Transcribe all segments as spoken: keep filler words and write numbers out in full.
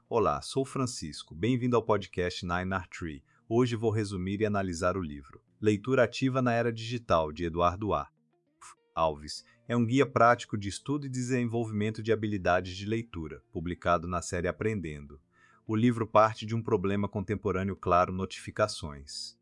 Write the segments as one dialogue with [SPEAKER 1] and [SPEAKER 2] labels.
[SPEAKER 1] Olá, sou Francisco. Bem-vindo ao podcast Nine R Tree. Hoje vou resumir e analisar o livro Leitura Ativa na Era Digital, de Eduardo A. Alves. É um guia prático de estudo e desenvolvimento de habilidades de leitura, publicado na série Aprendendo. O livro parte de um problema contemporâneo claro: notificações.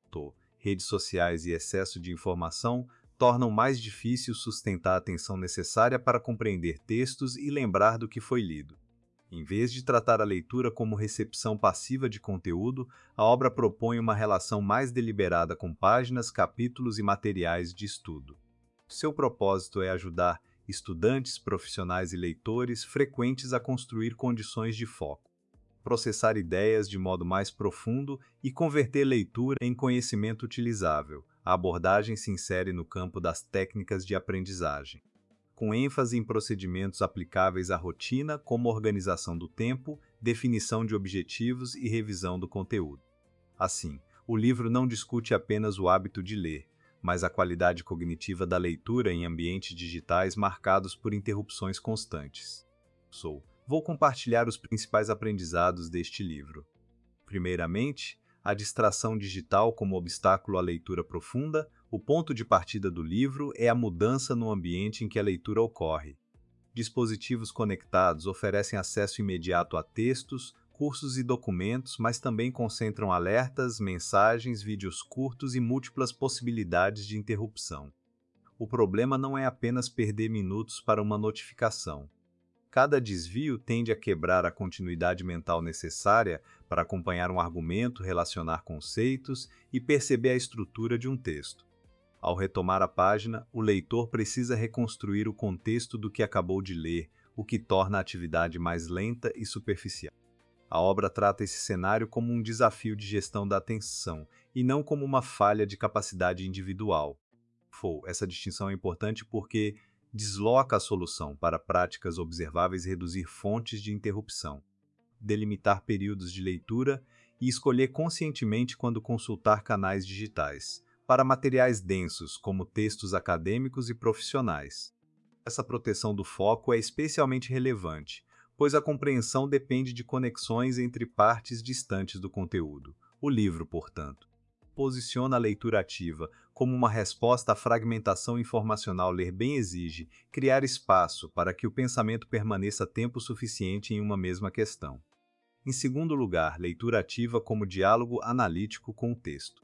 [SPEAKER 1] Redes sociais e excesso de informação tornam mais difícil sustentar a atenção necessária para compreender textos e lembrar do que foi lido. Em vez de tratar a leitura como recepção passiva de conteúdo, a obra propõe uma relação mais deliberada com páginas, capítulos e materiais de estudo. Seu propósito é ajudar estudantes, profissionais e leitores frequentes a construir condições de foco, processar ideias de modo mais profundo e converter leitura em conhecimento utilizável. A abordagem se insere no campo das técnicas de aprendizagem, com ênfase em procedimentos aplicáveis à rotina, como organização do tempo, definição de objetivos e revisão do conteúdo. Assim, o livro não discute apenas o hábito de ler, mas a qualidade cognitiva da leitura em ambientes digitais marcados por interrupções constantes. Sou. Vou compartilhar os principais aprendizados deste livro. Primeiramente, a distração digital como obstáculo à leitura profunda. O ponto de partida do livro é a mudança no ambiente em que a leitura ocorre. Dispositivos conectados oferecem acesso imediato a textos, cursos e documentos, mas também concentram alertas, mensagens, vídeos curtos e múltiplas possibilidades de interrupção. O problema não é apenas perder minutos para uma notificação. Cada desvio tende a quebrar a continuidade mental necessária para acompanhar um argumento, relacionar conceitos e perceber a estrutura de um texto. Ao retomar a página, o leitor precisa reconstruir o contexto do que acabou de ler, o que torna a atividade mais lenta e superficial. A obra trata esse cenário como um desafio de gestão da atenção e não como uma falha de capacidade individual. Essa distinção é importante porque desloca a solução para práticas observáveis e reduzir fontes de interrupção, delimitar períodos de leitura e escolher conscientemente quando consultar canais digitais, para materiais densos, como textos acadêmicos e profissionais. Essa proteção do foco é especialmente relevante, pois a compreensão depende de conexões entre partes distantes do conteúdo. O livro, portanto, posiciona a leitura ativa como uma resposta à fragmentação informacional. Ler bem exige criar espaço para que o pensamento permaneça tempo suficiente em uma mesma questão. Em segundo lugar, leitura ativa como diálogo analítico com o texto.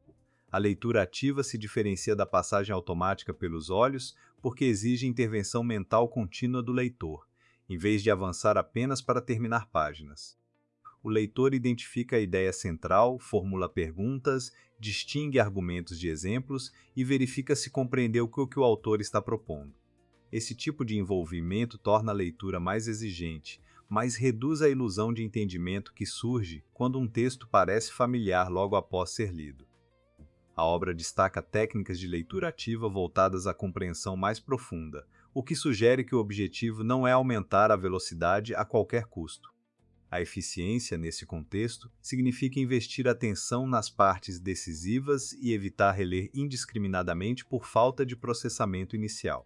[SPEAKER 1] A leitura ativa se diferencia da passagem automática pelos olhos porque exige intervenção mental contínua do leitor, em vez de avançar apenas para terminar páginas. O leitor identifica a ideia central, formula perguntas, distingue argumentos de exemplos e verifica se compreendeu o que o autor está propondo. Esse tipo de envolvimento torna a leitura mais exigente, mas reduz a ilusão de entendimento que surge quando um texto parece familiar logo após ser lido. A obra destaca técnicas de leitura ativa voltadas à compreensão mais profunda, o que sugere que o objetivo não é aumentar a velocidade a qualquer custo. A eficiência, nesse contexto, significa investir atenção nas partes decisivas e evitar reler indiscriminadamente por falta de processamento inicial.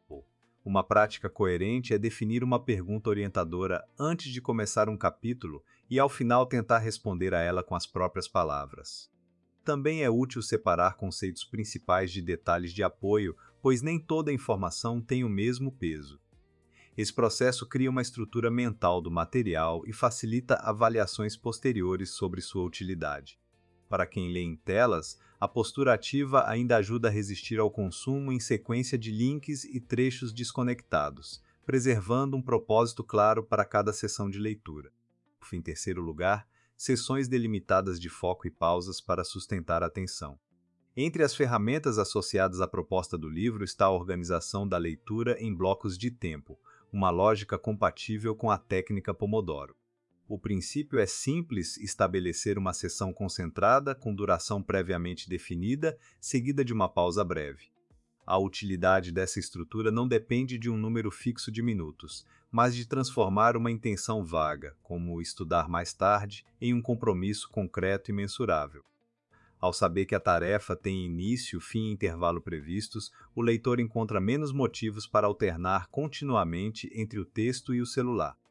[SPEAKER 1] Uma prática coerente é definir uma pergunta orientadora antes de começar um capítulo e, ao final, tentar responder a ela com as próprias palavras. Também é útil separar conceitos principais de detalhes de apoio, pois nem toda informação tem o mesmo peso. Esse processo cria uma estrutura mental do material e facilita avaliações posteriores sobre sua utilidade. Para quem lê em telas, a postura ativa ainda ajuda a resistir ao consumo em sequência de links e trechos desconectados, preservando um propósito claro para cada sessão de leitura. Em terceiro lugar, sessões delimitadas de foco e pausas para sustentar a atenção. Entre as ferramentas associadas à proposta do livro está a organização da leitura em blocos de tempo, uma lógica compatível com a técnica Pomodoro. O princípio é simples: estabelecer uma sessão concentrada com duração previamente definida, seguida de uma pausa breve. A utilidade dessa estrutura não depende de um número fixo de minutos, mas de transformar uma intenção vaga, como estudar mais tarde, em um compromisso concreto e mensurável. Ao saber que a tarefa tem início, fim e intervalo previstos, o leitor encontra menos motivos para alternar continuamente entre o texto e o celular.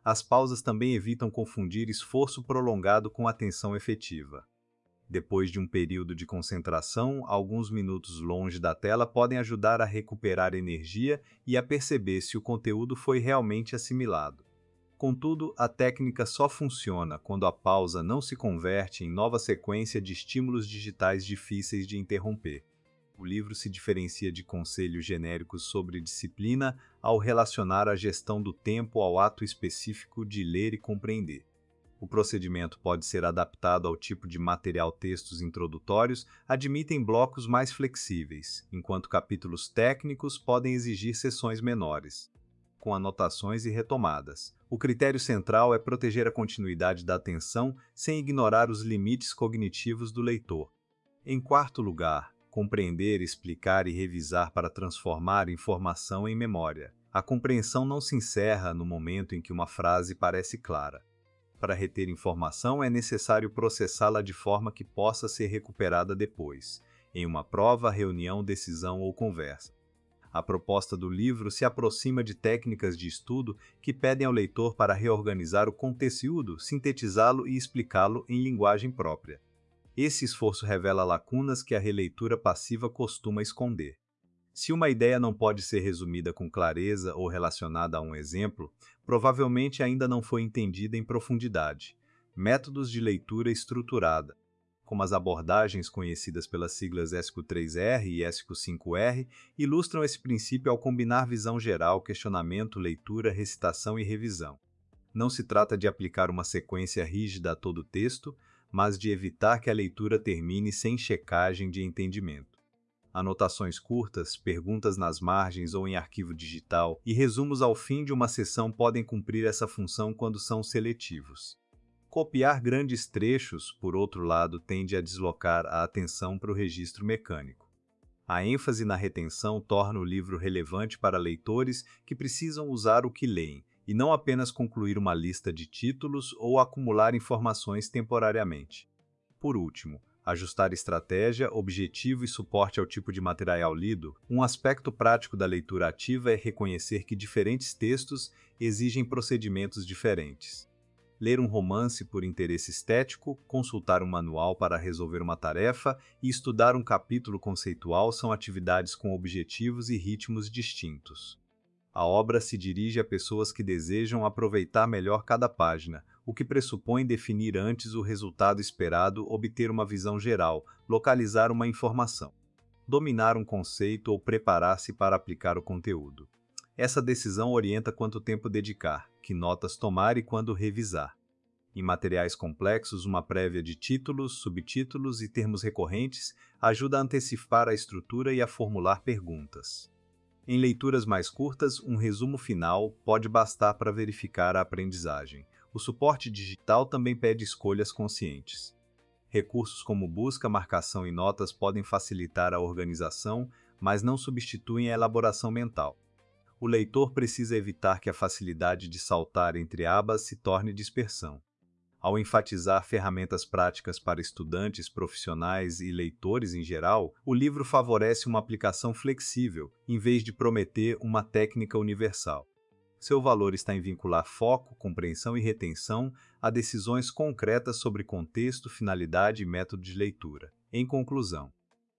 [SPEAKER 1] As pausas também evitam confundir esforço prolongado com atenção efetiva. Depois de um período de concentração, alguns minutos longe da tela podem ajudar a recuperar energia e a perceber se o conteúdo foi realmente assimilado. Contudo, a técnica só funciona quando a pausa não se converte em nova sequência de estímulos digitais difíceis de interromper. O livro se diferencia de conselhos genéricos sobre disciplina ao relacionar a gestão do tempo ao ato específico de ler e compreender. O procedimento pode ser adaptado ao tipo de material. Textos introdutórios admitem blocos mais flexíveis, enquanto capítulos técnicos podem exigir sessões menores, com anotações e retomadas. O critério central é proteger a continuidade da atenção sem ignorar os limites cognitivos do leitor. Em quarto lugar, compreender, explicar e revisar para transformar informação em memória. A compreensão não se encerra no momento em que uma frase parece clara. Para reter informação, é necessário processá-la de forma que possa ser recuperada depois, em uma prova, reunião, decisão ou conversa. A proposta do livro se aproxima de técnicas de estudo que pedem ao leitor para reorganizar o conteúdo, sintetizá-lo e explicá-lo em linguagem própria. Esse esforço revela lacunas que a releitura passiva costuma esconder. Se uma ideia não pode ser resumida com clareza ou relacionada a um exemplo, provavelmente ainda não foi entendida em profundidade. Métodos de leitura estruturada, como as abordagens conhecidas pelas siglas E S C O três R e E S C O cinco R, ilustram esse princípio ao combinar visão geral, questionamento, leitura, recitação e revisão. Não se trata de aplicar uma sequência rígida a todo o texto, mas de evitar que a leitura termine sem checagem de entendimento. Anotações curtas, perguntas nas margens ou em arquivo digital e resumos ao fim de uma sessão podem cumprir essa função quando são seletivos. Copiar grandes trechos, por outro lado, tende a deslocar a atenção para o registro mecânico. A ênfase na retenção torna o livro relevante para leitores que precisam usar o que leem, e não apenas concluir uma lista de títulos ou acumular informações temporariamente. Por último, ajustar estratégia, objetivo e suporte ao tipo de material lido. Um aspecto prático da leitura ativa é reconhecer que diferentes textos exigem procedimentos diferentes. Ler um romance por interesse estético, consultar um manual para resolver uma tarefa e estudar um capítulo conceitual são atividades com objetivos e ritmos distintos. A obra se dirige a pessoas que desejam aproveitar melhor cada página, o que pressupõe definir antes o resultado esperado, obter uma visão geral, localizar uma informação, dominar um conceito ou preparar-se para aplicar o conteúdo. Essa decisão orienta quanto tempo dedicar, que notas tomar e quando revisar. Em materiais complexos, uma prévia de títulos, subtítulos e termos recorrentes ajuda a antecipar a estrutura e a formular perguntas. Em leituras mais curtas, um resumo final pode bastar para verificar a aprendizagem. O suporte digital também pede escolhas conscientes. Recursos como busca, marcação e notas podem facilitar a organização, mas não substituem a elaboração mental. O leitor precisa evitar que a facilidade de saltar entre abas se torne dispersão. Ao enfatizar ferramentas práticas para estudantes, profissionais e leitores em geral, o livro favorece uma aplicação flexível, em vez de prometer uma técnica universal. Seu valor está em vincular foco, compreensão e retenção a decisões concretas sobre contexto, finalidade e método de leitura. Em conclusão,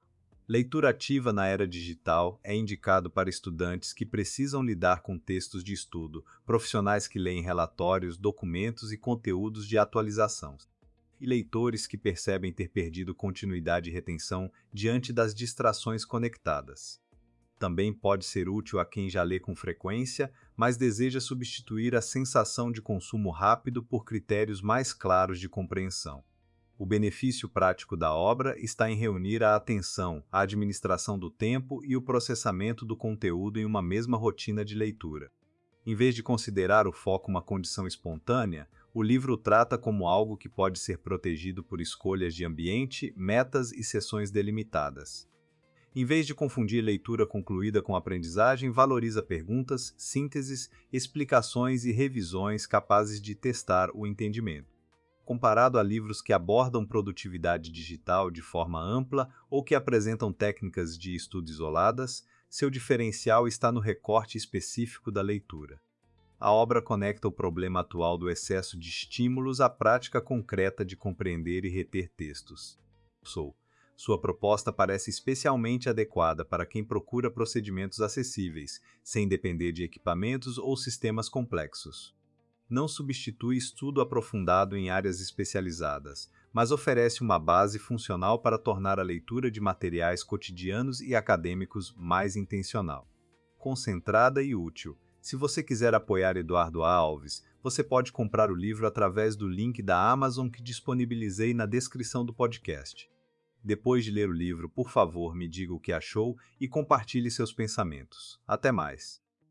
[SPEAKER 1] leitura ativa na era digital é indicado para estudantes que precisam lidar com textos de estudo, profissionais que leem relatórios, documentos e conteúdos de atualização, e leitores que percebem ter perdido continuidade e retenção diante das distrações conectadas. Também pode ser útil a quem já lê com frequência, mas deseja substituir a sensação de consumo rápido por critérios mais claros de compreensão. O benefício prático da obra está em reunir a atenção, a administração do tempo e o processamento do conteúdo em uma mesma rotina de leitura. Em vez de considerar o foco uma condição espontânea, o livro o trata como algo que pode ser protegido por escolhas de ambiente, metas e sessões delimitadas. Em vez de confundir leitura concluída com aprendizagem, valoriza perguntas, sínteses, explicações e revisões capazes de testar o entendimento. Comparado a livros que abordam produtividade digital de forma ampla ou que apresentam técnicas de estudo isoladas, seu diferencial está no recorte específico da leitura. A obra conecta o problema atual do excesso de estímulos à prática concreta de compreender e reter textos. Sou. Sua proposta parece especialmente adequada para quem procura procedimentos acessíveis, sem depender de equipamentos ou sistemas complexos. Não substitui estudo aprofundado em áreas especializadas, mas oferece uma base funcional para tornar a leitura de materiais cotidianos e acadêmicos mais intencional, concentrada e útil. Se você quiser apoiar Eduardo Alves, você pode comprar o livro através do link da Amazon que disponibilizei na descrição do podcast. Depois de ler o livro, por favor, me diga o que achou e compartilhe seus pensamentos. Até mais!